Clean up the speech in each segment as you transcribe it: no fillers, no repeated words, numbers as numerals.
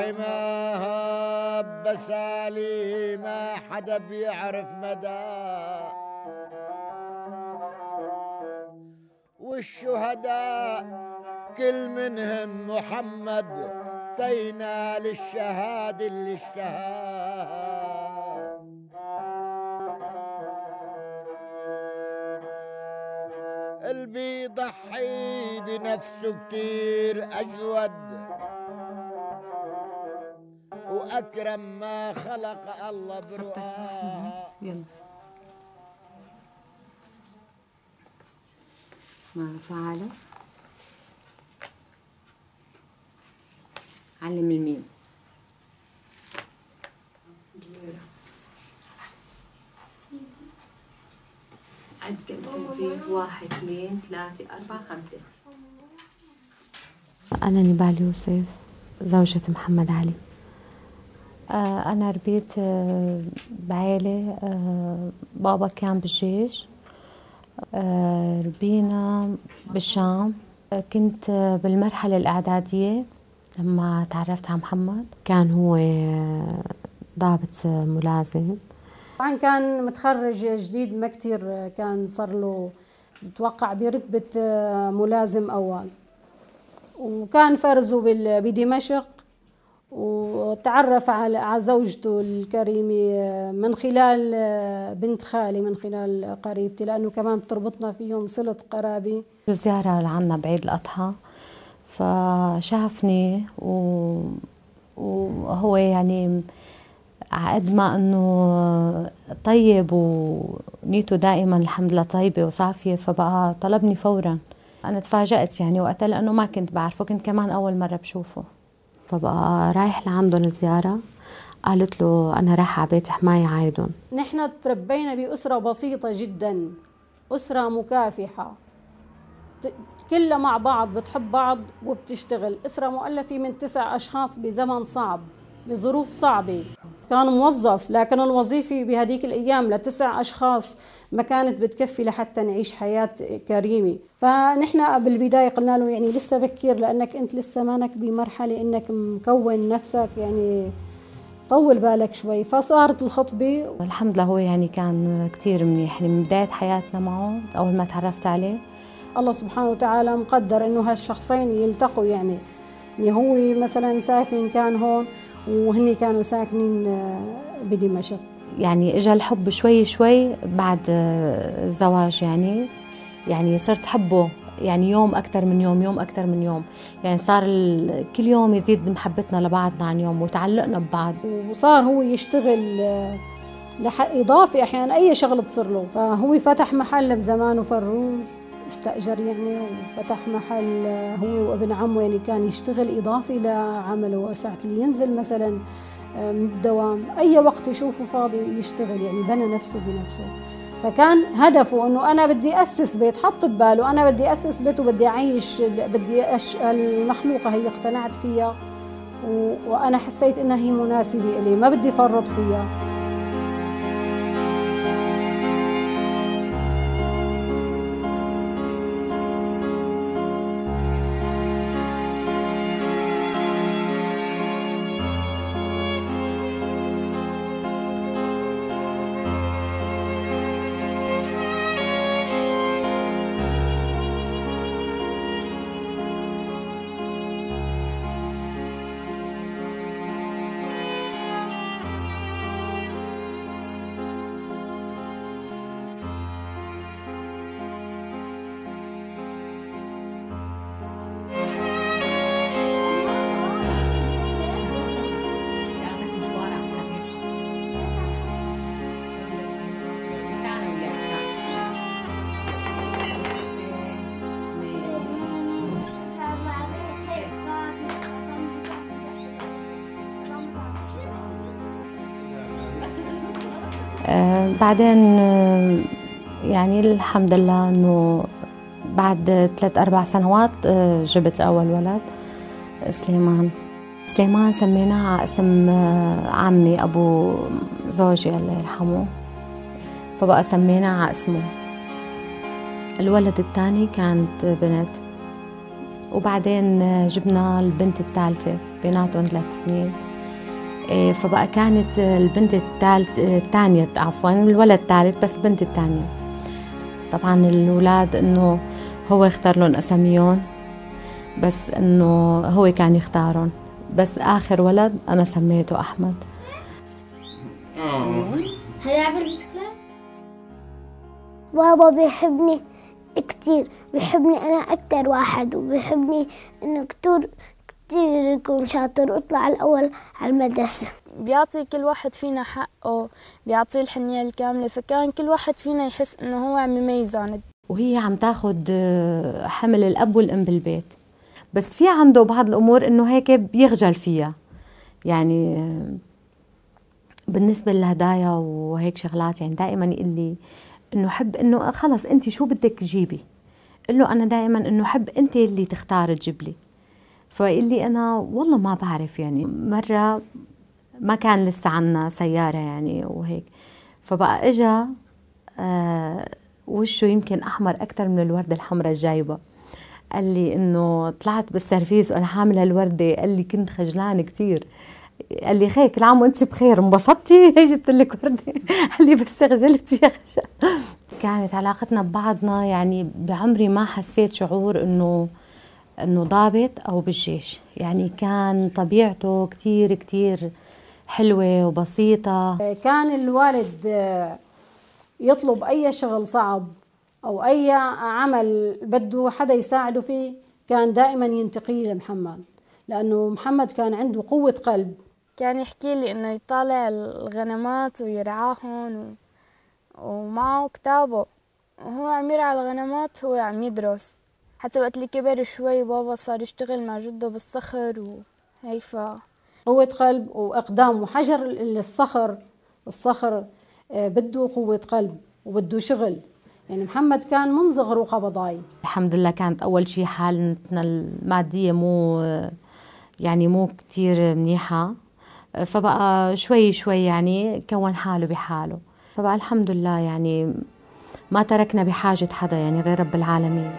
حماها بسالي ما حدا بيعرف مدى، والشهداء كل منهم محمد طينا للشهادة اللي اشتهاها. اللي بيضحي بنفسه كتير أجود وأكرم ما خلق الله برؤاها. يلا مع فعالة علم الميم. عد كم سنة فيه؟ 1 2 3 4 5. أنا نبال يوسف زوجة محمد علي. أنا ربيت بعيلة بابا كان بالجيش، ربينا بالشام. كنت بالمرحلة الإعدادية لما تعرفت على محمد، كان هو ضابط ملازم. طبعا كان متخرج جديد، ما كتير كان صار له بتوقع برتبة ملازم أول، وكان فرزه بدمشق، وتعرف على زوجته الكريمة من خلال بنت خالي، من خلال قريبتي، لأنه كمان بتربطنا فيهم صلة قرابة. زيارة لعنا بعيد الأضحى، فشافني وهو يعني عقد ما انه طيب ونيته دائما الحمد لله طيبه وصافيه، فبقى طلبني فورا. انا تفاجأت يعني وقتها لانه ما كنت بعرفه، كنت كمان اول مره بشوفه. فبقى رايح لعنده الزياره، قالت له انا رايحه على بيت حمايه عايدن. نحن تربينا باسره بسيطه جدا، اسره مكافحه كلها مع بعض، بتحب بعض وبتشتغل. اسره مؤلفه من 9 أشخاص بزمن صعب، بظروف صعبه. كان موظف، لكن الوظيفة بهديك الأيام ل9 أشخاص ما كانت بتكفي لحتى نعيش حياة كريمة. فنحن بالبداية قلنا له يعني لسه بكير، لأنك أنت لسه مانك بمرحلة إنك مكون نفسك، يعني طول بالك شوي. فصارت الخطبة. الحمد لله هو يعني كان كتير منيح، يعني من بداية حياتنا معه أول ما تعرفت عليه. الله سبحانه وتعالى مقدر إنه هالشخصين يلتقوا، يعني هو مثلا ساكن كان هون وهني كانوا ساكنين بدمشق. يعني اجى الحب شوي شوي بعد الزواج، يعني صرت حبه يعني يوم أكثر من يوم، يوم أكثر من يوم، يعني صار كل يوم يزيد محبتنا لبعضنا عن يوم وتعلقنا ببعض. وصار هو يشتغل إضافي أحيانا أي شغل بتصير له. فهو فتح محل بزمانه فروج، استأجر يعني، وفتح محل هو وابن عمه، يعني كان يشتغل إضافي لعمله. ساعة اللي ينزل مثلا من الدوام أي وقت يشوفه فاضي يشتغل، يعني بنى نفسه بنفسه. فكان هدفه أنه أنا بدي أسس بيت، حط بباله أنا بدي أسس بيت وبدي أعيش، بدي المخلوقة هي اقتنعت فيها وأنا حسيت إنها هي مناسبة إلي، ما بدي فرط فيها. بعدين يعني الحمد لله انه بعد 3-4 سنوات جبت اول ولد سليمان سميناه على اسم عمي ابو زوجي الله يرحمه، فبقى سميناه على اسمه. الولد الثاني كانت بنت، وبعدين جبنا البنت الثالثة. بيناتهم 3 سنين. فبقى كانت البنت الثانية عفوا، الولد الثالث بس البنت الثانية. طبعا الأولاد إنه هو اختار لهم أساميهم، بس إنه هو كان يختارهم، بس آخر ولد أنا سميته أحمد. هلعب البسكليت. بابا بيحبني كتير، بيحبني أنا أكتر واحد، وبيحبني إنه كتير يكون شاطر ويطلع الأول على المدرسة. بيعطي كل واحد فينا حقه، بيعطيه الحنية الكاملة، فكان كل واحد فينا يحس إنه هو عم يميز عن. وهي عم تاخد حمل الأب والأم بالبيت، بس في عنده بعض الأمور إنه هيك بيخجل فيها، يعني بالنسبة للهدايا وهيك شغلات. يعني دائما يقول لي إنه حب إنه خلص أنت شو بدك تجيبي، قل له أنا دائما إنه حب أنت اللي تختار تجيب لي. فيقول لي أنا والله ما بعرف. يعني مرة ما كان لسه عنا سيارة يعني وهيك، فبقى إجا وشه يمكن أحمر أكتر من الوردة الحمراء الجايبة. قال لي إنه طلعت بالسيرفيس وأنا حاملة الوردة، قال لي كنت خجلان كتير. قال لي خير كل عام وأنت بخير، انبسطتي هي جبت لك وردة؟ قال لي بس خجلت فيها خجل. كانت علاقتنا ببعضنا يعني بعمري ما حسيت شعور إنه ضابط أو بالجيش. يعني كان طبيعته كتير كتير حلوة وبسيطة. كان الوالد يطلب أي شغل صعب أو أي عمل بده حدا يساعده فيه، كان دائما ينتقيه لمحمد، لأنه محمد كان عنده قوة قلب. كان يحكي لي إنه يطالع الغنمات ويرعاهم ومعه كتابه، وهو عم يرعى الغنمات هو عم يدرس. حتى وقت اللي كبر شوي بابا صار يشتغل مع جده بالصخر وهيك. قوة قلب وإقدام، وحجر الصخر بده قوة قلب وبده شغل. يعني محمد كان من صغره قبضاي. الحمد لله كانت أول شيء حالتنا المادية مو كتير منيحة، فبقى شوي شوي يعني كون حاله بحاله. فبقى الحمد لله يعني ما تركنا بحاجة حدا يعني غير رب العالمين.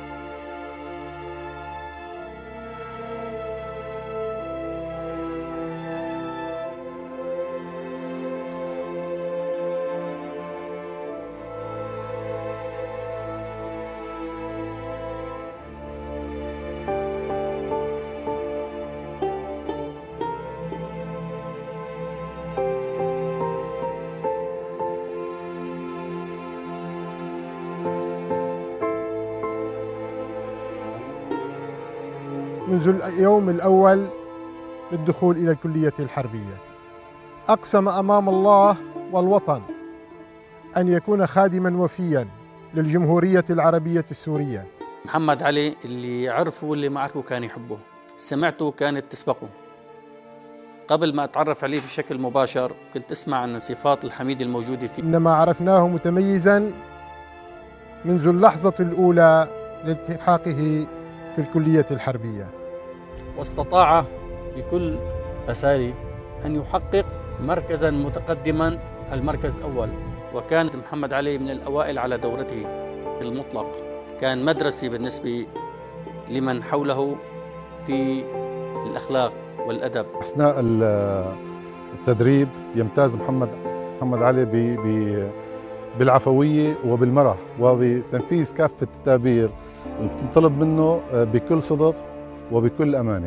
منذ اليوم الأول للدخول إلى الكلية الحربية أقسم أمام الله والوطن أن يكون خادماً وفياً للجمهورية العربية السورية. محمد علي اللي عرفه واللي ما عرفه كان يحبه، سمعته كانت تسبقه. قبل ما أتعرف عليه بشكل مباشر كنت أسمع عن الصفات الحميدة الموجودة فيه، إنما عرفناه متميزاً منذ اللحظة الأولى لالتحاقه في الكلية الحربية، واستطاع بكل أساليب أن يحقق مركزاً متقدماً، المركز الأول. وكان محمد علي من الأوائل على دورته المطلق، كان مدرسي بالنسبة لمن حوله في الأخلاق والأدب. أثناء التدريب يمتاز محمد علي بالعفوية وبالمرح وبتنفيذ كافة التدابير تنطلب منه بكل صدق وبكل أمانة.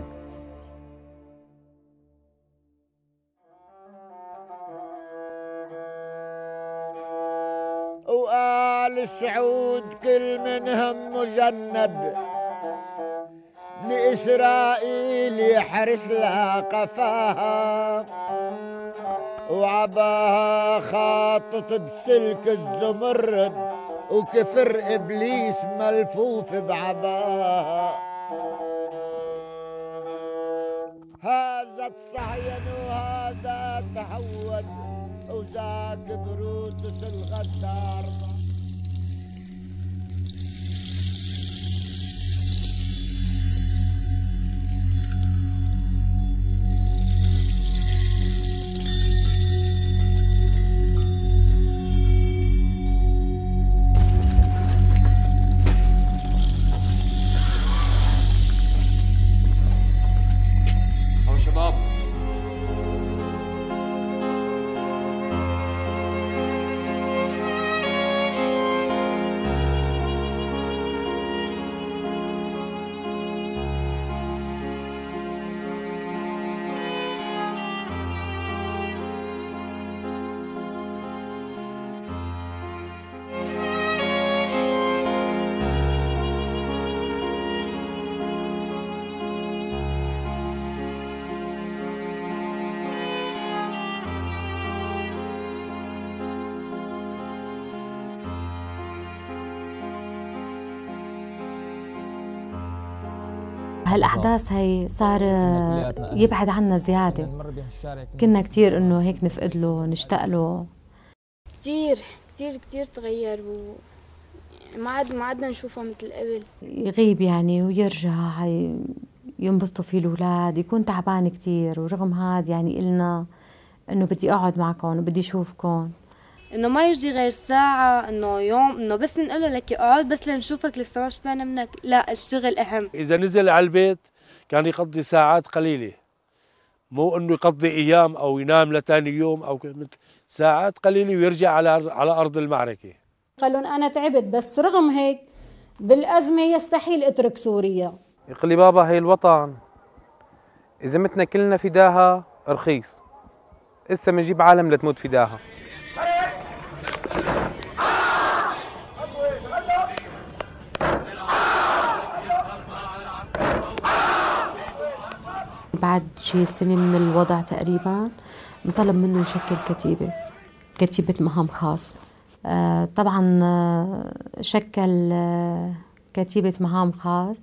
وآل سعود كل منهم مجند، لإسرائيل يحرس لها قفاها، وعباها خاطط بسلك الزمرد، وكفر إبليس ملفوف بعباها. هذا تصهين وهذا تهود، وذاك بروتس الغدار. هالأحداث هي صار يبعد عنا زيادة. كنا كتير إنه هيك نفقد له نشتاق له. كتير كتير كتير تغير ما عدنا نشوفه مثل قبل. يغيب يعني ويرجع ينبسطوا فيه الأولاد، يكون تعبان كتير، ورغم هاد يعني إلنا إنه بدي أقعد معكم وبدي أشوفكم، إنه ما يجي غير ساعة، إنه يوم، إنه بس نقوله لك اقعد بس لنشوفك لسه ما شبعنا منك. لا، الشغل أهم. إذا نزل على البيت كان يقضي ساعات قليلة، مو إنه يقضي أيام أو ينام لتاني يوم أو ساعات قليلة ويرجع على أرض المعركة. قالون أنا تعبت، بس رغم هيك بالأزمة يستحيل أترك سوريا. يقول لي بابا هي الوطن إذا متنا كلنا فداها رخيص، إسا بنجيب عالم لتموت فداها. بعد شي سنة من الوضع تقريبا انطلب منه يشكل كتيبة مهام خاص. طبعا شكل كتيبة مهام خاص،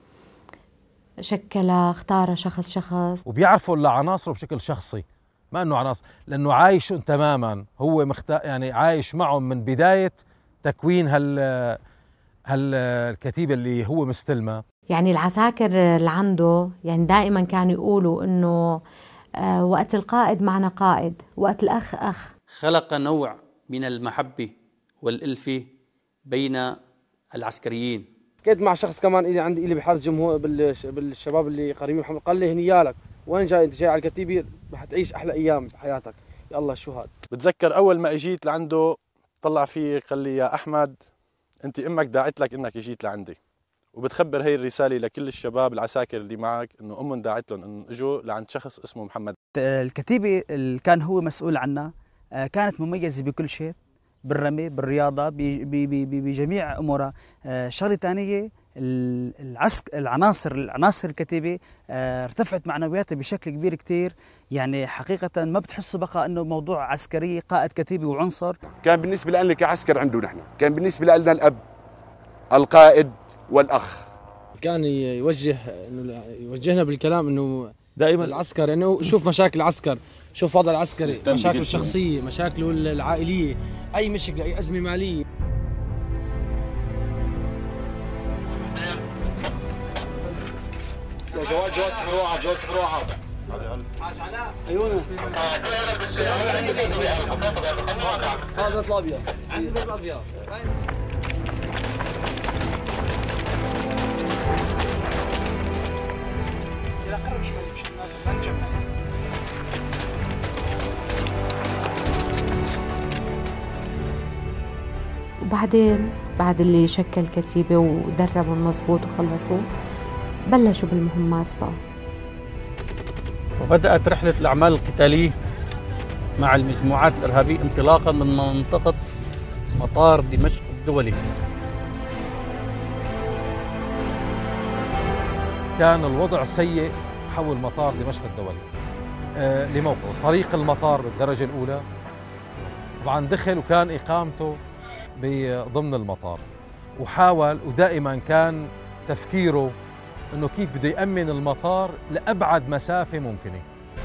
اختار شخص وبيعرفوا العناصر بشكل شخصي، ما انه عناصر، لانه عايشهم تماما، هو يعني عايش معهم من بداية تكوين هالكتيبة اللي هو مستلمة. يعني العساكر اللي عنده يعني دائما كانوا يقولوا انه وقت القائد معنا قائد، وقت الأخ أخ. خلق نوع من المحبة والألفة بين العسكريين. حكيت مع شخص كمان إلي بحارة جمهور بالشباب اللي قريبين محمد، قال لي هنيالك وين جاي؟ انت جاي على الكتيبة رح تعيش احلى ايام بحياتك. يا الله شو هاد. بتذكر اول ما اجيت لعنده طلع فيه قال لي يا احمد انت امك داعت لك انك اجيت لعندي، وبتخبر هي الرسالة لكل الشباب العساكر اللي معك انه امهم داعت لهم انه اجوا لعند شخص اسمه محمد. الكتيبة اللي كان هو مسؤول عنها كانت مميزة بكل شيء، بالرمي، بالرياضة، بجميع أمورها. شغلة ثانية العناصر الكتيبة ارتفعت معنوياتها بشكل كبير كتير. يعني حقيقة ما بتحس بقى أنه موضوع عسكري، قائد كتيبة وعنصر. كان بالنسبة لنا كعسكر عنده نحن، كان بالنسبة لنا الأب، القائد والأخ. كان يوجهنا بالكلام أنه دائما العسكر انه شوف مشاكل العسكر، شوف وضع العسكري، مشاكله الشخصيه، مشاكله العائليه، اي مشكله، اي ازمه ماليه. جواز صفر واحد عيونه هذا بيت الابيض عندي بيت الابيض. قرب شوي مشان ما نجمع. وبعدين بعد اللي شكل كتيبة ودربوا المضبوط وخلصوا، بلشوا بالمهمات بقى. وبدأت رحلة الأعمال القتالية مع المجموعات الإرهابية انطلاقا من منطقة مطار دمشق الدولي. كان الوضع سيء حول مطار دمشق الدولي لموقعه طريق المطار بالدرجة الأولى. طبعا دخل وكان إقامته ضمن المطار، وحاول ودائما كان تفكيره انه كيف بده يأمن المطار لأبعد مسافة ممكنة.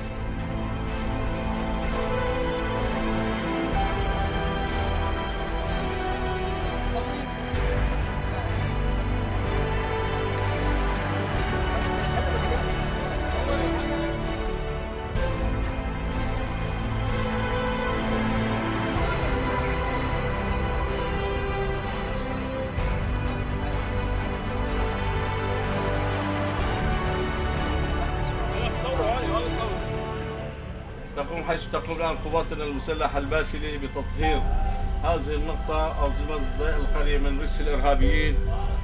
حيث تقوم الآن قواتنا المسلحة الباسلة بتطهير هذه النقطة أو القرية من رجس الإرهابيين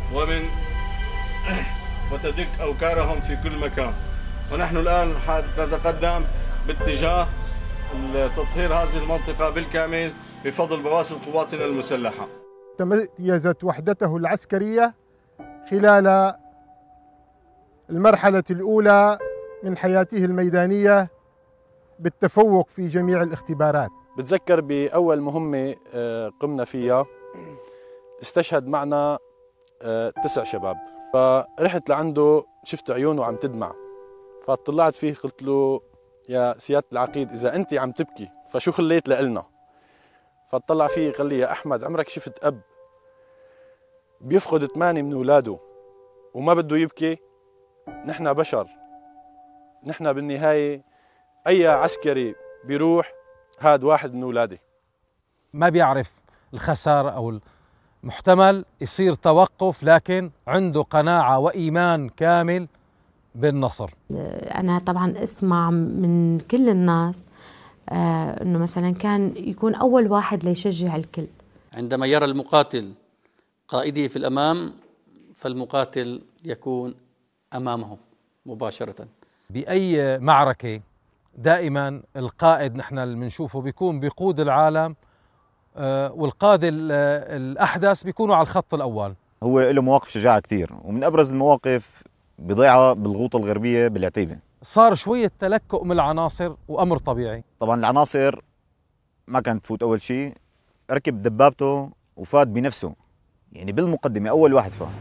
وتدك أوكارهم في كل مكان. ونحن الآن نتقدم باتجاه تطهير هذه المنطقة بالكامل بفضل بواسل قواتنا المسلحة. تميزت وحدته العسكرية خلال المرحلة الأولى من حياته الميدانية بالتفوق في جميع الاختبارات. بتذكر بأول مهمة قمنا فيها استشهد معنا 9 شباب، فرحت لعنده شفت عيونه عم تدمع، فطلعت فيه قلت له يا سيادة العقيد إذا أنت عم تبكي فشو خليت لإلنا؟ فطلع فيه قال لي يا أحمد عمرك شفت أب بيفقد 8 من أولاده وما بده يبكي؟ نحن بشر، نحن بالنهاية أي عسكري بيروح هاد واحد من أولادي. ما بيعرف الخسارة أو محتمل يصير توقف، لكن عنده قناعة وإيمان كامل بالنصر. أنا طبعا أسمع من كل الناس أنه مثلا كان يكون أول واحد ليشجع الكل. عندما يرى المقاتل قائده في الأمام فالمقاتل يكون أمامه مباشرة. بأي معركة دائما القائد نحن اللي بنشوفه بيكون بيقود العالم، والقادة الأحدث بيكونوا على الخط الأول. هو له مواقف شجاعة كتير، ومن أبرز المواقف بضيعة بالغوطة الغربية بالعتيبة. صار شوية تلكؤ من العناصر وأمر طبيعي. طبعا العناصر ما كانت تفوت، أول شيء ركب دبابته وفات بنفسه، يعني بالمقدمة أول واحد فات.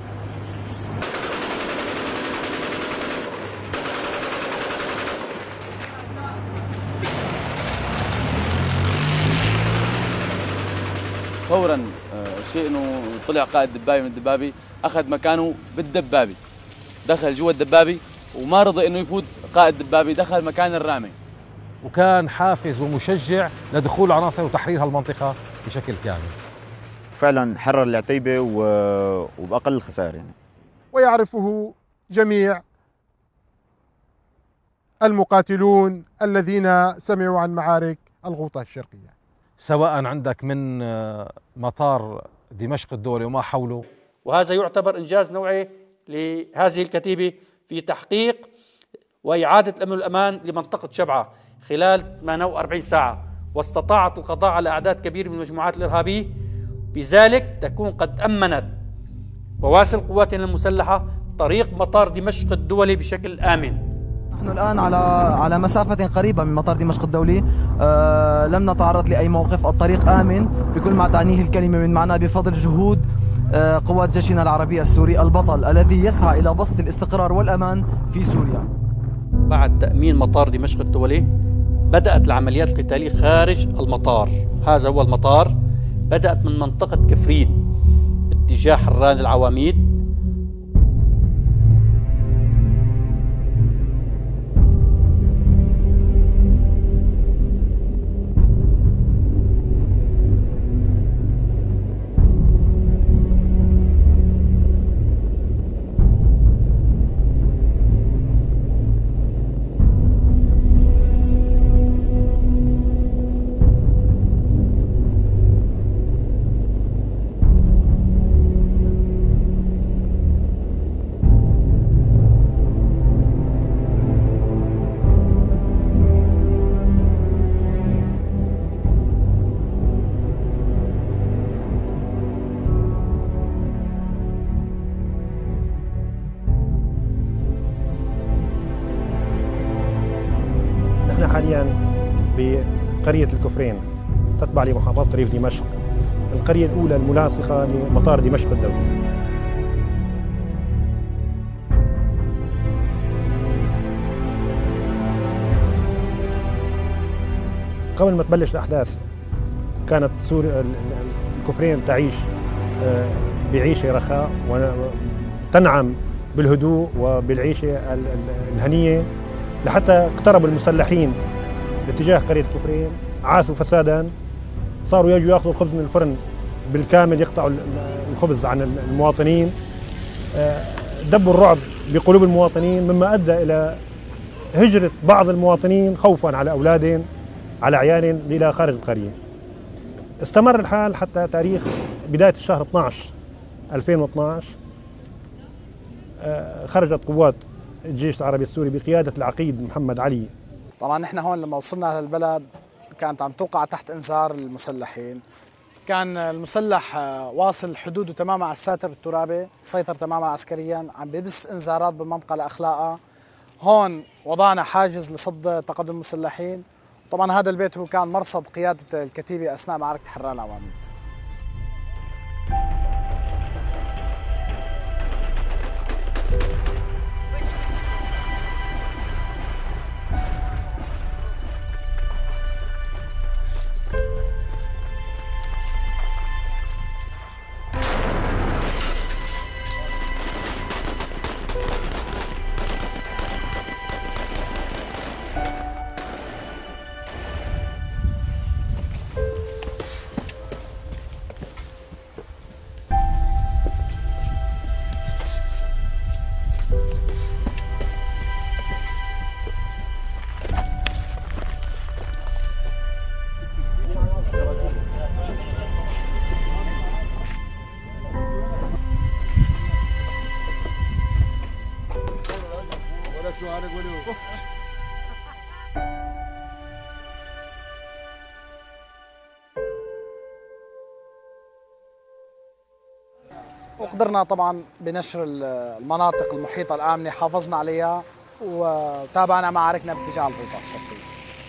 فورا شيء انه طلع قائد دبابي من الدبابي، اخذ مكانه بالدبابي، دخل جوا الدبابي وما رضى انه يفوت قائد دبابي، دخل مكان الرامي. وكان حافز ومشجع لدخول العناصر وتحرير هالمنطقة بشكل كامل. فعلا حرر العتيبة وبأقل الخسائر يعني. ويعرفه جميع المقاتلون الذين سمعوا عن معارك الغوطة الشرقية، سواء عندك من مطار دمشق الدولي وما حوله. وهذا يعتبر إنجاز نوعي لهذه الكتيبة في تحقيق وإعادة الأمن والأمان لمنطقة شبعة خلال 48 ساعة، واستطاعت القضاء على أعداد كبيرة من المجموعات الإرهابية، بذلك تكون قد أمنت بواسل قواتنا المسلحة طريق مطار دمشق الدولي بشكل آمن. نحن الآن على مسافة قريبة من مطار دمشق الدولي، لم نتعرض لأي موقف، الطريق آمن بكل ما تعنيه الكلمة من معنى بفضل جهود قوات جيشنا العربي السوري البطل الذي يسعى إلى بسط الاستقرار والأمان في سوريا. بعد تأمين مطار دمشق الدولي بدأت العمليات القتالية خارج المطار. هذا هو المطار، بدأت من منطقة كفرين باتجاه حران العواميد، حاليا بقرية الكفرين تتبع لمحافظة ريف دمشق، القرية الأولى الملاصقة لمطار دمشق الدولي. قبل ما تبلش الأحداث كانت سوريا الكفرين تعيش بعيشة رخاء وتنعم بالهدوء وبالعيشة الهنية، لحتى اقترب المسلحين باتجاه قرية الكفرين، عاشوا فسادا، صاروا يجوا ياخذوا الخبز من الفرن بالكامل، يقطعوا الخبز عن المواطنين، دبوا الرعب بقلوب المواطنين، مما ادى الى هجرة بعض المواطنين خوفا على اولادهم على عيالهم الى خارج القرية. استمر الحال حتى تاريخ بداية الشهر 12 2012 خرجت قوات الجيش العربي السوري بقيادة العقيد محمد علي. طبعا نحن هون لما وصلنا للبلد كانت عم توقع تحت انذار المسلحين، كان المسلح واصل حدوده تماما على الساتر الترابي، سيطر تماما عسكريا، عم بيبث انذارات بالمنطقة لأخلاقها. هون وضعنا حاجز لصد تقدم المسلحين. طبعا هذا البيت هو كان مرصد قيادة الكتيبة أثناء معركة حران العواميد. وقدرنا طبعا بنشر المناطق المحيطة الآمنة، حافظنا عليها وتابعنا معاركنا باتجاه الغوطة الشرقية.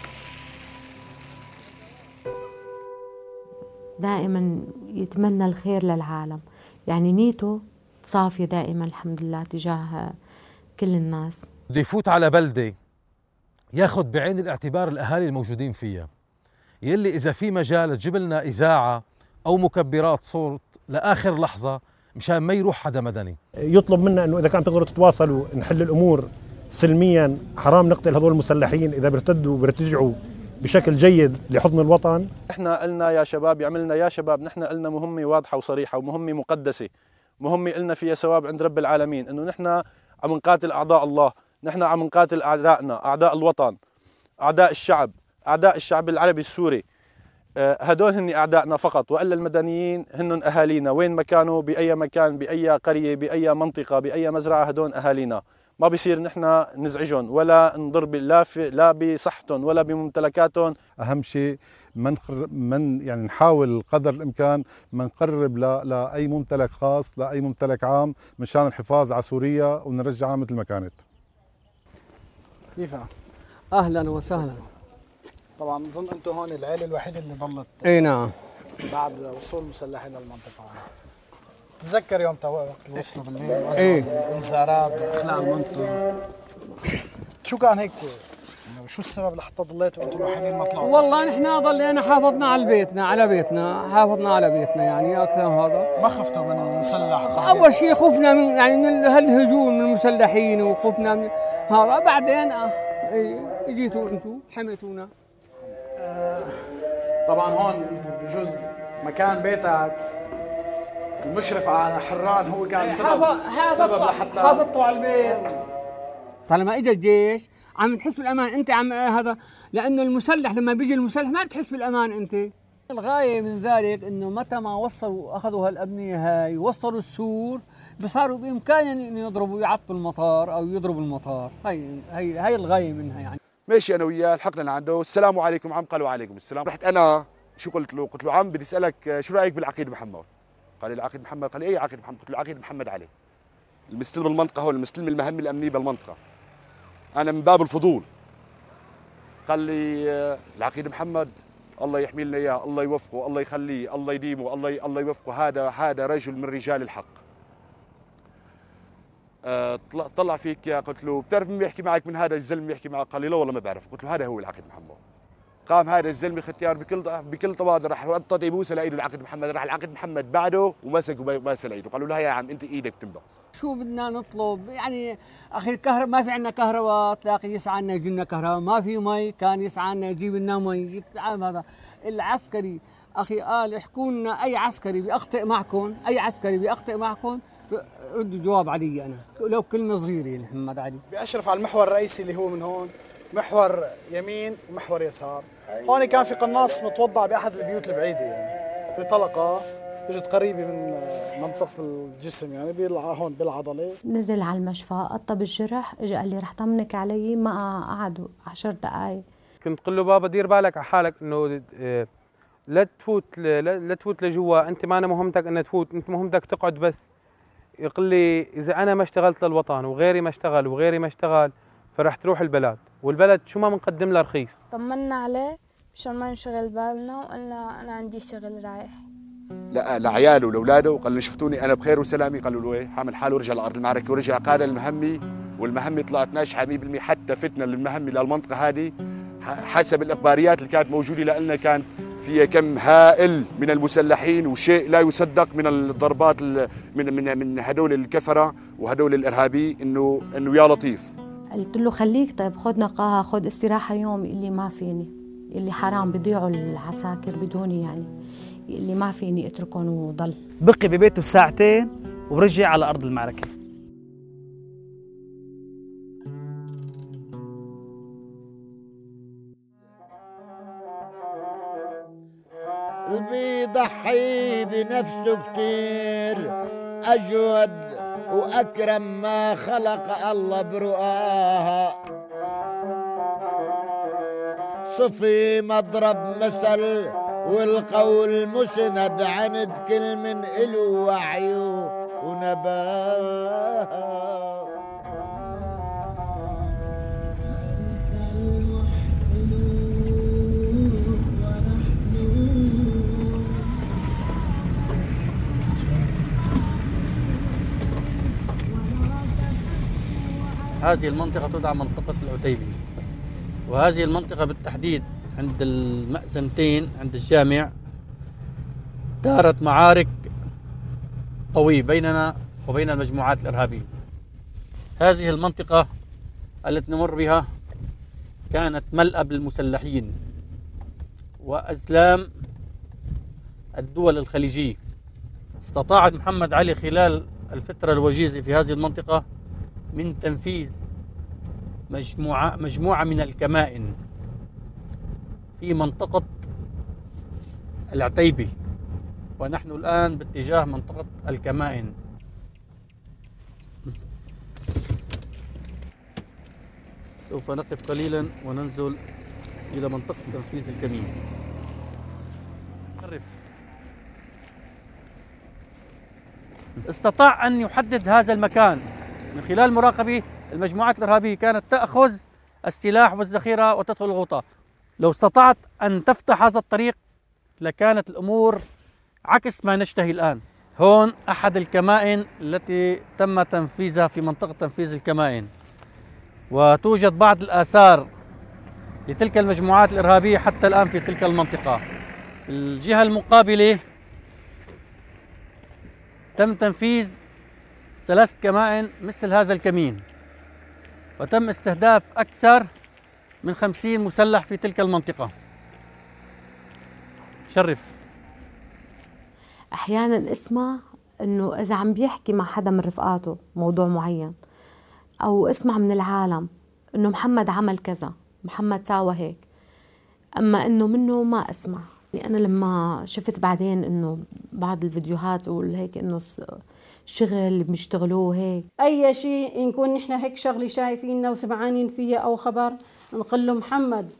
دائما يتمنى الخير للعالم، يعني نيته صافية دائما الحمد لله تجاه كل الناس. بده يفوت على بلدة ياخذ بعين الاعتبار الأهالي الموجودين فيها، يلي إذا في مجال تجيب لنا إذاعة أو مكبرات صوت لآخر لحظة مشان ما يروح حدا مدني. يطلب منا انه اذا كان تقدروا تتواصلوا نحل الامور سلميا، حرام نقتل هذول المسلحين، اذا بيرتدوا بيرتجعوا بشكل جيد لحضن الوطن. احنا قلنا يا شباب، يعملنا يا شباب، نحن قلنا مهمة واضحة وصريحة ومهمة مقدسة، مهمة قلنا فيها ثواب عند رب العالمين، انه نحن عم نقاتل اعداء الله، نحن عم نقاتل اعدائنا، اعداء الوطن، اعداء الشعب، اعداء الشعب العربي السوري. هدول هن أعدائنا فقط، وإلا المدنيين هن أهالينا، وين ما كانوا بأي مكان بأي قرية بأي منطقة بأي مزرعة هدول أهالينا. ما بيصير نحن نزعجهم ولا نضر لا بصحتهم ولا بممتلكاتهم. أهم شيء يعني نحاول قدر الإمكان ما نقرب لأي ممتلك خاص لأي ممتلك عام مشان الحفاظ على سوريا ونرجعها مثل ما كانت. كيف؟ أهلا وسهلا. طبعا اظن انتم هون العيله الوحيده اللي ضلت. اي نعم. بعد وصول المسلحين للمنطقه. تتذكر يوم وقت وصلوا بالليل الانذارات باخلاء المنطقه، شو كان هيك؟ شو السبب لحتى ضليتوا انتم الوحيدين ما طلعتوا؟ والله نحن ضلينا حافظنا على بيتنا، حافظنا على بيتنا يعني اكثر من هذا. ما خفتوا من المسلح؟ اول شيء خفنا من هالهجوم من المسلحين، وخفنا من هذا. بعدين اجيتوا انتم حميتونا. طبعا هون بجوز مكان بيتك المشرف على حران هو كان سبب لحتى حافظتوا على البيت. طالما اجى الجيش عم تحس بالامان انت، عم هذا لانه المسلح لما بيجي المسلح ما بتحس بالامان انت. الغايه من ذلك انه متى ما وصلوا اخذوا هالابنيه هاي وصلوا السور بصاروا بامكانهم انه يضربوا يعطوا المطار او يضربوا المطار. هي الغايه منها يعني. ماشي انا وياه لحقنا لعنده، السلام عليكم عم، قالوا عليكم السلام. رحت انا شو قلت له؟ قلت له عم بدي اسالك شو رايك بالعقيد محمد؟ قال لي العقيد محمد؟ قال لي اي عقيد محمد؟ قلت له عقيد محمد علي، المستلم المنطقه هو المستلم المهمه الامنيه بالمنطقه، انا من باب الفضول. قال لي العقيد محمد الله يحمي لنا اياه، الله يوفقه، الله يخليه، الله يديمه، الله يوفقه، هذا رجل من رجال الحق. طلع فيك يا، قلت له بتعرف مين بيحكي معك من هذا الزلمه بيحكي معك؟ قال لي لا والله ما بعرف. قلت له هذا هو العقيد محمد. قام هذا الزلمه ختيار بكل تواضع راح وطى يبوس لايده العقيد محمد، راح العقيد محمد بعده ومسك وباس لايده، قالوا له يا عم انت ايدك بتنبس. شو بدنا نطلب يعني اخي؟ الكهرباء ما في عندنا كهرباء، تلاقي يسعى لنا يجي لنا كهرباء، ما في مي كان يسعى لنا يجيب لنا مي. هذا العسكري اخي قال احكوا لنا اي عسكري بيخطئ معكم، اي عسكري بيخطئ معكم ردوا جواب علي انا لو كلمه صغيره. محمد علي بأشرف على المحور الرئيسي اللي هو من هون، محور يمين ومحور يسار. هون كان في قناص متوضع باحد البيوت البعيده يعني، في طلقه اجت قريبه من منطقه الجسم يعني هون بالعضله. نزل على المشفى قطب الجرح، اجى قال لي رح طمنك علي، ما قعدوا 10 دقائق. كنت قل له بابا دير بالك على حالك، انه لا تفوت لجوا، انت ما أنا مهمتك انك تفوت، انت مهمتك تقعد بس. يقول لي اذا انا ما اشتغلت للوطن وغيري ما اشتغل وغيري ما اشتغل فرح تروح البلد، والبلد شو ما بنقدم له رخيص. طمنا عليه مشان ما نشغل بالنا، وقلنا انا عندي شغل رايح. لا لعياله ولاولاده، وقال لي شفتوني انا بخير وسلامي؟ قالوا له ايه، حامل حاله ورجع لارض المعركه ورجع قاد المهمه، والمهمه طلعت ناجحه 100%. حتى فتنا للمهمه للمنطقه هذه حسب الاخباريات اللي كانت موجوده لنا كان فيها كم هائل من المسلحين وشيء لا يصدق من الضربات من هدول الكفره وهدول الارهابي، انه يا لطيف. قلت له خليك طيب خذ نقاهه، خذ استراحه يوم. اللي ما فيني، اللي حرام بيضيعوا العساكر بدوني يعني، اللي ما فيني اتركهم وضل. بقي ببيته ساعتين ورجع على ارض المعركه. بيضحي بنفسه كتير، أجود وأكرم ما خلق الله برؤاها، صفي مضرب مثل والقول مسند عند كل من إله وعيه، ونباها. هذه المنطقة تدعى منطقة العتيبي، وهذه المنطقة بالتحديد عند المأذنتين عند الجامع دارت معارك قوية بيننا وبين المجموعات الإرهابية. هذه المنطقة التي نمر بها كانت ملأب للمسلحين وأزلام الدول الخليجية. استطاع محمد علي خلال الفترة الوجيزة في هذه المنطقة من تنفيذ مجموعة من الكمائن في منطقة العتيبي، ونحن الآن باتجاه منطقة الكمائن. سوف نقف قليلا وننزل إلى منطقة تنفيذ الكمين. استطاع أن يحدد هذا المكان من خلال مراقبة المجموعات الإرهابية. كانت تأخذ السلاح والذخيرة وتدخل الغوطة. لو استطعت أن تفتح هذا الطريق لكانت الأمور عكس ما نشتهي الآن. هون أحد الكمائن التي تم تنفيذها في منطقة تنفيذ الكمائن، وتوجد بعض الآثار لتلك المجموعات الإرهابية حتى الآن في تلك المنطقة. الجهة المقابلة تم تنفيذ 3 كمائن مثل هذا الكمين، وتم استهداف أكثر من 50 مسلح في تلك المنطقة. شرف. أحيانا اسمع إنه إذا عم بيحكي مع حدا من رفقاته موضوع معين، أو اسمع من العالم إنه محمد عمل كذا، محمد ساوى هيك، أما إنه منه ما أسمع. يعني أنا لما شفت بعدين إنه بعض الفيديوهات وهيك إنه الشغل اللي بيشتغلوه هيك، أي شيء نكون نحن هيك شغلة شايفيننا وسمعانين فيها أو خبر، نقول له محمد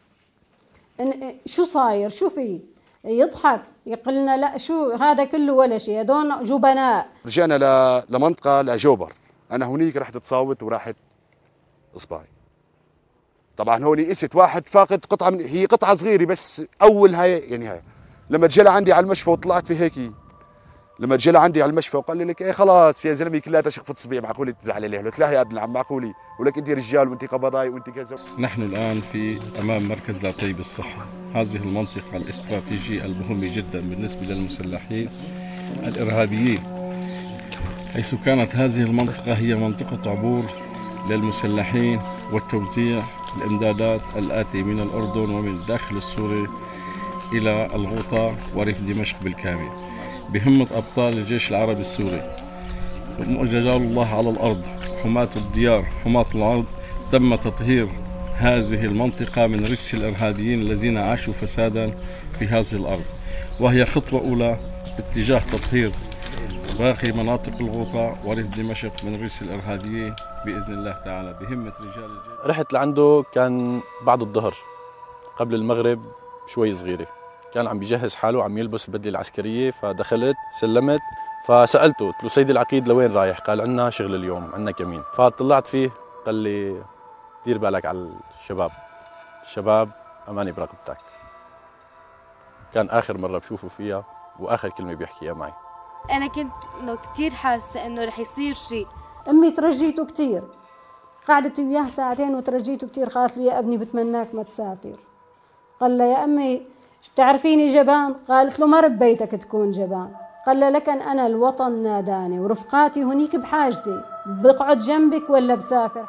شو صاير، شو في، يضحك يقول لنا لا شو هذا كله ولا شيء، هذول جبناء. رجعنا لمنطقة لجوبر، أنا هونيك رحت تصاوت وراحت إصبعي. طبعا هوني قست واحد فاقد قطعة هي قطعة صغيرة بس أول هاي يعني هاي. لما تجلى عندي على المشفى وطلعت في هيك، لما تجلى عندي على المشفى وقال لي لك ايه خلاص يا زلمه كلها شخفة صبيع، معقولة تزعل عليه؟ قلت لا يا ابن العم معقولة، ولك انت رجال وانت قبضاي وانت كذا. نحن الآن في أمام مركز العتيبي الصحي، هذه المنطقة الاستراتيجية المهمة جدا بالنسبة للمسلحين الإرهابيين، حيث كانت هذه المنطقة هي منطقة عبور للمسلحين وتوزيع الإمدادات الآتية من الأردن ومن الداخل السوري إلى الغوطة وريف دمشق بالكامل، بهمة أبطال الجيش العربي السوري. رجال الله على الأرض، حماة الديار، حماة الأرض، تم تطهير هذه المنطقة من رجس الإرهابيين الذين عاشوا فسادا في هذه الأرض، وهي خطوة أولى باتجاه تطهير باقي مناطق الغوطة وريف دمشق من رجس الإرهابيين بإذن الله تعالى بهمة رجال الجيش. رحت لعنده كان بعد الظهر قبل المغرب شوي صغيرة، كان عم بيجهز حاله، عم يلبس البدلة العسكرية، فدخلت سلمت فسألته قلت له سيدي العقيد لوين رايح؟ قال عندنا شغل اليوم، عندنا كمين. فطلعت فيه قال لي دير بالك على الشباب، الشباب أماني برقبتك. كان آخر مرة بشوفه فيها وآخر كلمة بيحكيها معي. أنا كنت إنه كتير حاسة إنه رح يصير شيء. أمي ترجيته كتير، قعدت وياه ساعتين وترجيته كتير، قالت لي يا ابني بتمناك ما تسافر. قال لها يا أمي بتعرفيني جبان؟ قالت له ما ربيتك تكون جبان. قال لها لكن أنا الوطن ناداني ورفقاتي هنيك بحاجتي، بقعد جنبك ولا بسافر؟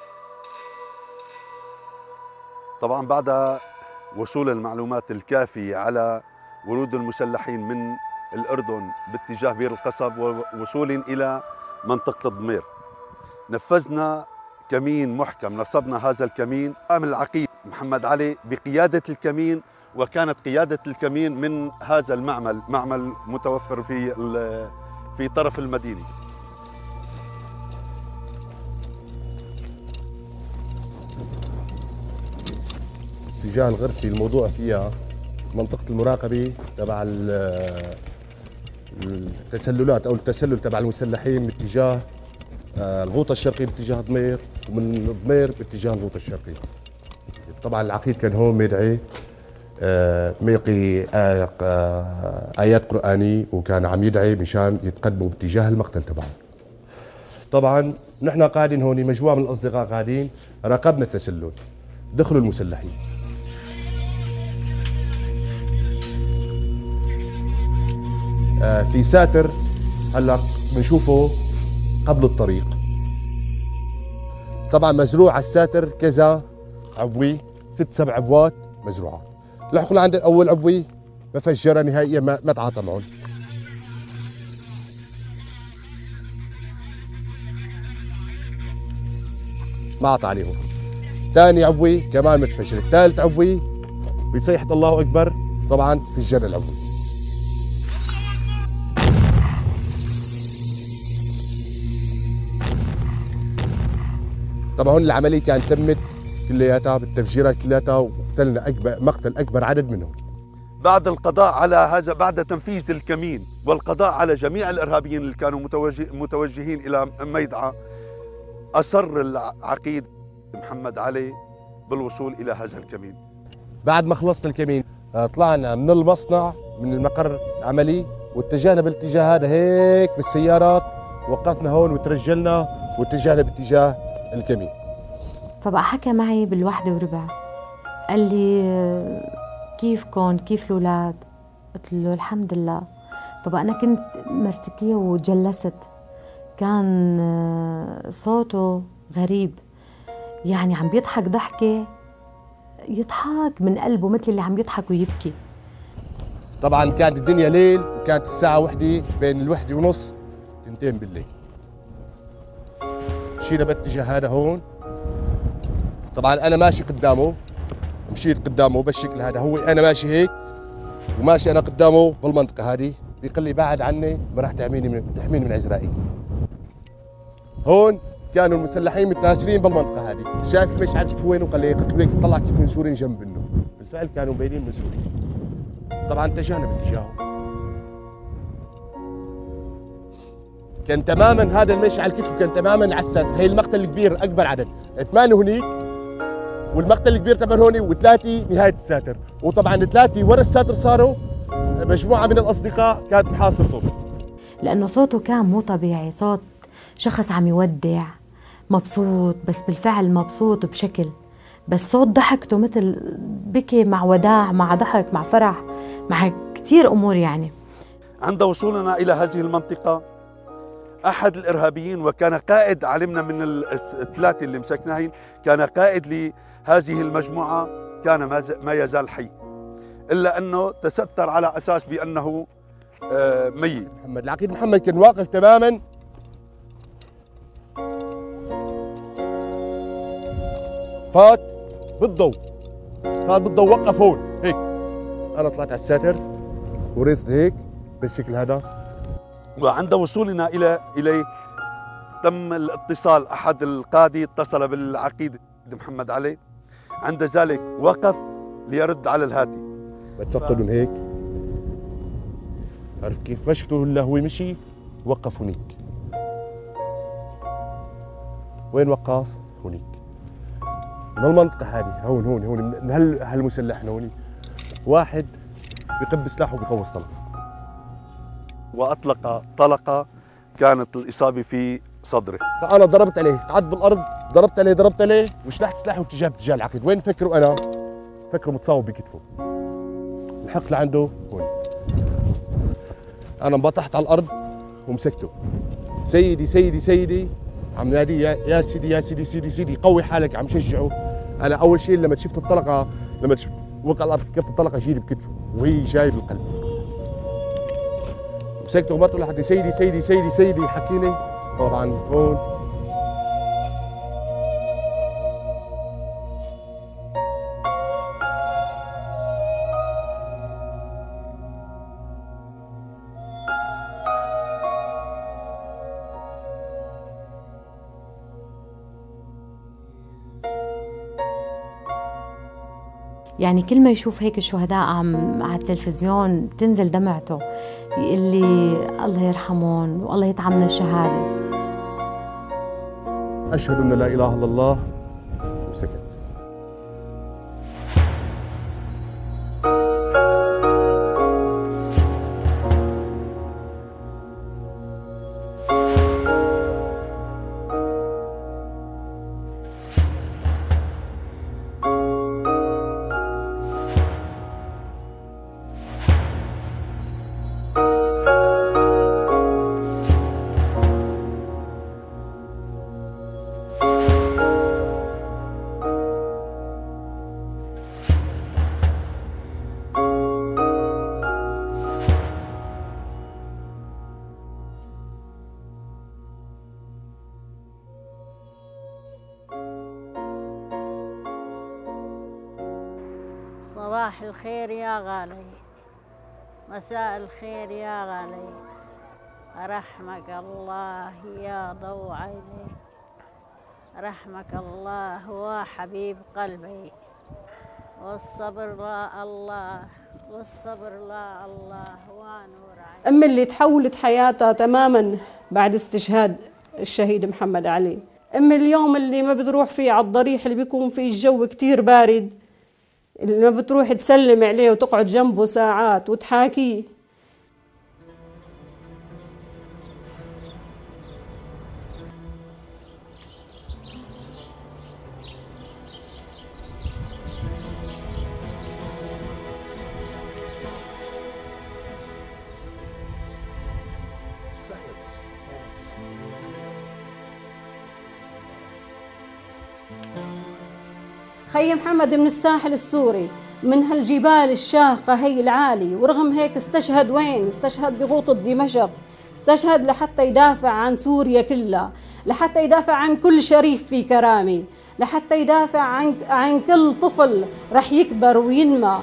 طبعا بعد وصول المعلومات الكافية على ورود المسلحين من الأردن باتجاه بير القصب ووصول إلى منطقة ضمير، نفذنا كمين محكم، نصبنا هذا الكمين. قام العقيد محمد علي بقيادة الكمين، وكانت قيادة الكمين من هذا المعمل، معمل متوفر في طرف المدينة. اتجاه الغرفي الموضوع فيها منطقة المراقبة تبع التسللات او التسلل تبع المسلحين باتجاه الغوطه الشرقيه باتجاه ضمير، ومن ضمير باتجاه الغوطه الشرقيه. طبعا العقيد كان هون ميدعي ميقي ايات قرانيه، وكان عم يدعي مشان يتقدموا باتجاه المقتل تبعهم. طبعا نحن قاعدين هون مجموعه من الاصدقاء قاعدين راقبنا التسلل، دخلوا المسلحين. في ساتر هلا بنشوفه قبل الطريق. طبعا مزروع على الساتر كذا عبوي، 6-7 عبوات مزروعه. لحقوا لعند اول عبوي بفجرها نهائيا، ما تعاطى معهم. ما عطى عليهم. ثاني عبوي كمان متفجر، ثالث عبوي بصيحة الله اكبر طبعا فجر العبوي. طبعا هون العملية كانت تمت كلياتها بالتفجيرات كلياتها، وقتلنا مقتل اكبر عدد منهم. بعد القضاء على هذا، بعد تنفيذ الكمين والقضاء على جميع الارهابيين اللي كانوا متوجهين الى ميدعة، اصر العقيد محمد علي بالوصول الى هذا الكمين. بعد ما خلصنا الكمين طلعنا من المصنع من المقر العملي واتجهنا بالاتجاه هذا هيك بالسيارات، وقفنا هون وترجلنا واتجهنا باتجاه الكمين. فبقى حكى معي بال1:15 قال لي كيفكن كيف الأولاد؟ قلت له الحمد لله. فبقى أنا كنت مرتكية وجلست. كان صوته غريب، يعني عم بيضحك ضحكة يضحك من قلبه مثل اللي عم يضحك ويبكي. طبعا كانت الدنيا ليل، وكانت الساعة 1 بين 1:30 2 بالليل. مشينا باتجاه هذا هون. طبعا أنا ماشي قدامه، مشيت قدامه بالشكل هذا، هو أنا ماشي هيك وماشي أنا قدامه بالمنطقة هذه، بيقول لي بعد عني ما راح تحميني من عزرائيل. هون كانوا المسلحين متناسرين بالمنطقة هذه، شايف المشعل كيف وين، وقال لي قلت له هيك طلع كيف من سوريا جنب منه، بالفعل كانوا مبينين من سوريا. طبعا اتجهنا باتجاهه. كان تماما هذا المشعل كتفه كان تماما على الساتر، هي المقتل الكبير اكبر عدد، 8 هنيك والمقتل الكبير طبعا هون، و3 نهاية الساتر، وطبعا 3 ورا الساتر صاروا مجموعة من الأصدقاء كانت محاصرته. لأنه صوته كان مو طبيعي، صوت شخص عم يودع مبسوط، بس بالفعل مبسوط بشكل، بس صوت ضحكته مثل بكي مع وداع مع ضحك مع فرح مع كتير أمور يعني. عند وصولنا إلى هذه المنطقة أحد الإرهابيين، وكان قائد، علمنا من الثلاثة اللي مسكناهن، كان قائد لهذه المجموعة، كان ما يزال حي، إلا أنه تستر على أساس بأنه ميت. محمد العقيد محمد كان واقف تماما، فات بالضوء وقف هون هيك. أنا طلعت على الساتر ورست هيك بالشكل هذا. وعند وصولنا إليه تم الاتصال، أحد القادة اتصل بالعقيد محمد علي، عند ذلك وقف ليرد على الهاتف. بتفقدون هيك، عرفت كيف؟ ما شفتوه الا هو مشي وقف هنيك. وين وقف؟ هنيك من المنطقة هذه، هون من هالمسلحين هون، واحد بقب سلاحه وبقوص طلقة، وأطلق طلقة كانت الإصابة في صدره. فأنا ضربت عليه، قعد بالأرض، ضربت عليه وشلحت سلاحي واتجاه العقيد. وين فكروا أنا؟ فكروا متصاوب بكتفه. لحقت لعنده هون، أنا انبطحت على الأرض ومسكته. سيدي عم نادي يا سيدي قوي حالك، عم شجعه. أنا أول شيء لما شفت الطلقة، لما شفت وقع الأرض فكرت الطلقة جيلي بكتفه وهي جاي بالقلب. مسكته ومرته لحد سيدي حكيني. طبعا هون يعني كل ما يشوف هيك الشهداء على التلفزيون تنزل دمعته، يقول لي الله يرحمهم والله يطعمنا الشهادة. أشهد أن لا إله إلا الله وسكت. صباح الخير يا غالي، مساء الخير يا غالي، رحمك الله يا ضوء عيني، رحمك الله وحبيب قلبي، والصبر لا الله، والصبر لا الله ونور عيني. أمي اللي تحولت حياتها تماما بعد استشهاد الشهيد محمد علي. أمي اليوم اللي ما بتروح فيه على الضريح اللي بيكون فيه الجو كتير بارد، اللي ما بتروح تسلم عليه وتقعد جنبه ساعات وتحاكيه. خي محمد من الساحل السوري، من هالجبال الشاهقة هي العالي، ورغم هيك استشهد وين؟ استشهد بغوطة دمشق، استشهد لحتى يدافع عن سوريا كلها، لحتى يدافع عن كل شريف في كرامة، لحتى يدافع عن كل طفل رح يكبر وينمى.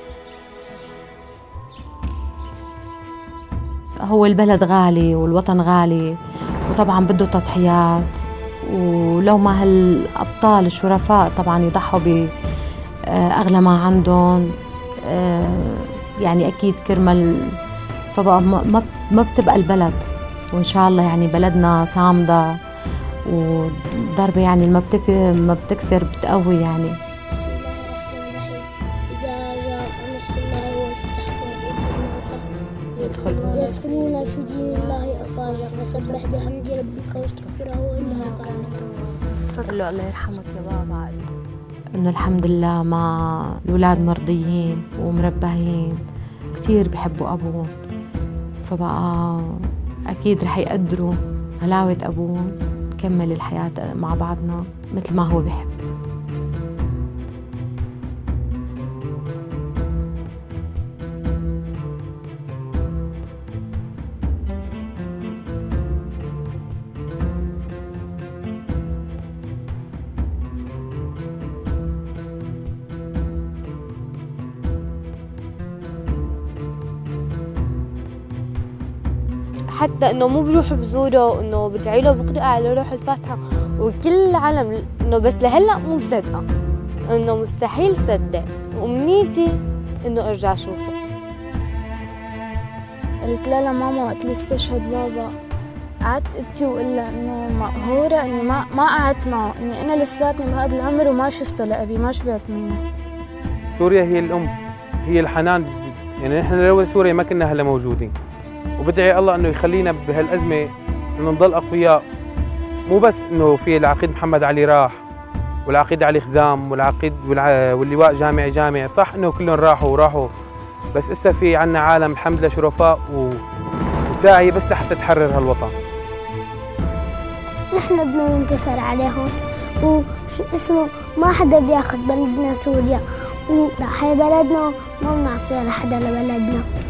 هو البلد غالي والوطن غالي، وطبعا بده تضحيات، ولو ما هالأبطال الشرفاء طبعا يضحوا بأغلى ما عندهم، يعني أكيد كرمال، فبقى ما بتبقى البلد. وإن شاء الله يعني بلدنا صامدة وضربة يعني ما بتكسر بتقوي يعني. يدخلون في دين الله أفواجا فسبح بحمد ربك واستغفره إنه كان توابا. قل له الله يرحمك يا بابا. إنه الحمد لله ما الأولاد مرضيين ومربهين، كتير بحبوا أبوهم، فبقى أكيد رح يقدروا غلاوة أبوهم، نكمل الحياة مع بعضنا مثل ما هو بحب. حتى انه مو بروح بزوره، انه بدعي له بقرأ على روح الفاتحه، وكل العالم انه بس لهلا مو مصدقه، انه مستحيل صدق، وامنيتي انه ارجع اشوفه. قلت لها ماما وقت اللي استشهد بابا قعدت ابكي واقول لها انه مقهوره اني ما قعدت معه، اني انا لساتني بهذا العمر وما شفته لابي، ما شبعت منه. سوريا هي الام، هي الحنان، يعني نحن لولا سوريا ما كنا هلا موجودين. وبدعي الله انه يخلينا بهالازمه انه نضل اقوياء، مو بس انه في العقيد محمد علي راح والعقيد علي خزام والعقيد واللواء جامعي، صح انه كلهم راحوا، بس اسا في عنا عالم الحمد لله شرفاء وساعي بس لحتى تحرر هالوطن. نحن بدنا ننتصر عليهم، وشو اسمه ما حدا بياخذ بلدنا سوريا، وهي بلدنا ما بنعطيها لحدا لبلدنا.